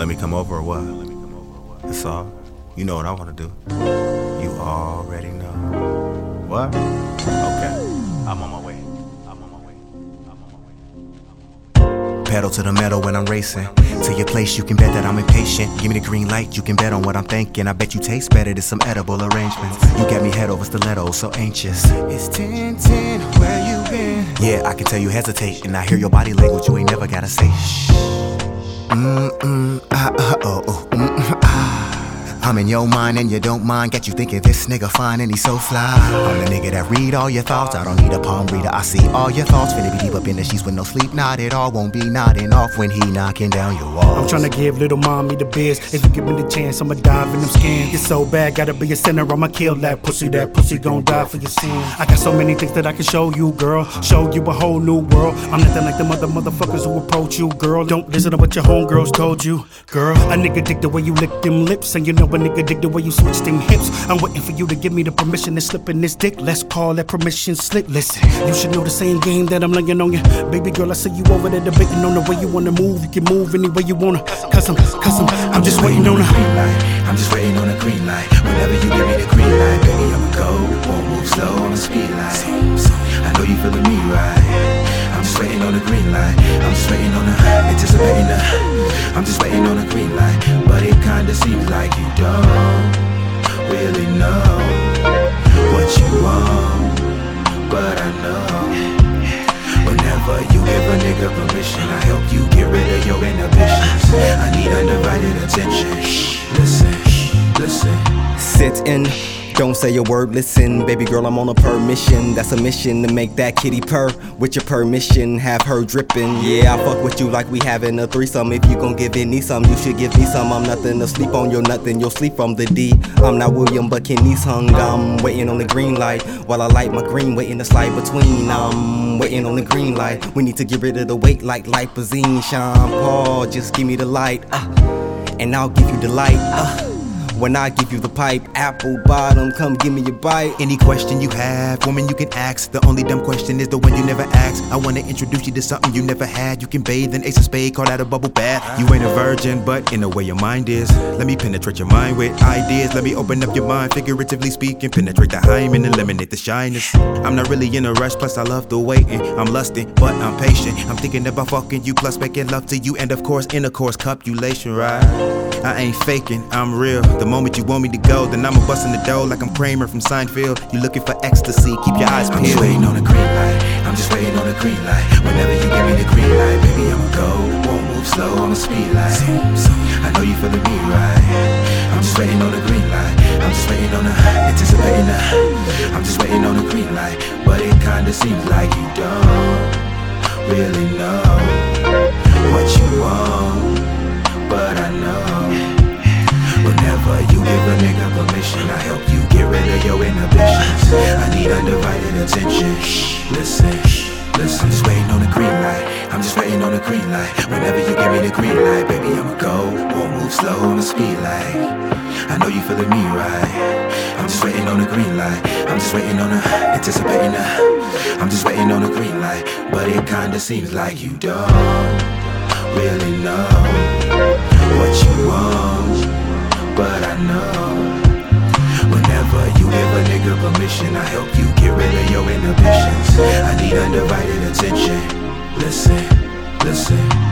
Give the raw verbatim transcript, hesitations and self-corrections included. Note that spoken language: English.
let me come over or what? That's all. You know what I want to do. You already know. What? Okay. I'm on my way. I'm on my way. I'm on my way. I'm on my way. Pedal to the metal when I'm racing. To your place, you can bet that I'm impatient. Give me the green light, you can bet on what I'm thinking. I bet you taste better than some edible arrangements. You got me head over stiletto, so anxious. It's ten ten, where you been? Yeah, I can tell you hesitate, and I hear your body language, you ain't never gotta say shh. Mm-mm, ah, uh, oh, oh, mm-mm, ah. I'm in your mind and you don't mind. Got you thinking this nigga fine and he's so fly. I'm the nigga that read all your thoughts. I don't need a palm reader, I see all your thoughts. Finna be deep up in the sheets with no sleep. Not at all, won't be nodding off when he knocking down your walls. I'm tryna give little mommy the biz. If you give me the chance, I'ma dive in them skins. It's so bad, gotta be a sinner, I'ma kill that pussy. That pussy gon' die for your sins. I got so many things that I can show you, girl. Show you a whole new world. I'm nothing like the mother motherfuckers who approach you, girl. Don't listen to what your homegirls told you, girl. A nigga dig the way you lick them lips, and you know a nigga dig the way you switch them hips. I'm waiting for you to give me the permission to slip in this dick. Let's call that permission slip. Listen, you should know the same game that I'm laying on you. Baby girl, I see you over there debating on the way you wanna move. You can move any way you wanna. Cause I'm, cause I'm, I'm just waiting on a green light. I'm just waiting on a green light. Whenever you give me the green light, baby, I'ma go. Won't move slow on the speed light. I know you feeling me right. I'm just waiting on a green light. I'm just waiting on a, anticipating a, I'm just waiting on a green light. But it kinda seems like you don't really know what you want, but I know whenever you give a nigga permission, I help you get rid of your inhibitions. I need undivided attention. Listen, listen. Sit in. Don't say a word, listen, baby girl, I'm on a permission. That's a mission to make that kitty purr. With your permission, have her dripping. Yeah, I fuck with you like we having a threesome. If you gon' give any some, you should give me some. I'm nothing to sleep on, you're nothing, you'll sleep from the D. I'm not William, but Kenny's hung. I'm waiting on the green light while I light my green, waiting to slide between. I'm waiting on the green light. We need to get rid of the weight like lipozine. Sean Paul, just give me the light, uh, and I'll give you the light. Uh. When I give you the pipe, apple bottom, come give me your bite. Any question you have, woman, you can ask. The only dumb question is the one you never ask. I wanna introduce you to something you never had. You can bathe in ace of spade, call that a bubble bath. You ain't a virgin, but in a way your mind is. Let me penetrate your mind with ideas. Let me open up your mind, figuratively speaking. Penetrate the hymen, eliminate the shyness. I'm not really in a rush, plus I love the waiting. I'm lusting, but I'm patient. I'm thinking about fucking you, plus making love to you. And of course, intercourse, copulation, right? I ain't faking, I'm real. The moment you want me to go, then I'ma bust in the door like I'm Kramer from Seinfeld. You looking for ecstasy, keep your eyes peeled. I'm just waiting on a green light. I'm just waiting on a green light. Whenever you give me the green light, baby, I'ma go. Won't move slow on the speed light. I know you feeling me right. I'm just waiting on a green light. I'm just waiting on a, anticipating a, I'm just waiting on a green light. But it kinda seems like you don't really know what you want, but I know whenever you give a nigga permission, I help you get rid of your inhibitions. I need undivided attention. Listen, listen. I'm just waiting on a green light. I'm just waiting on a green light. Whenever you give me the green light, baby, I'ma go. Won't move slow on the speed light. I know you feeling me right. I'm just waiting on a green light. I'm just waiting on a, anticipating a, I'm just waiting on a green light. But it kinda seems like you don't really know what you want, but I know whenever you give a nigga permission, I help you get rid of your inhibitions. I need undivided attention. Listen, listen.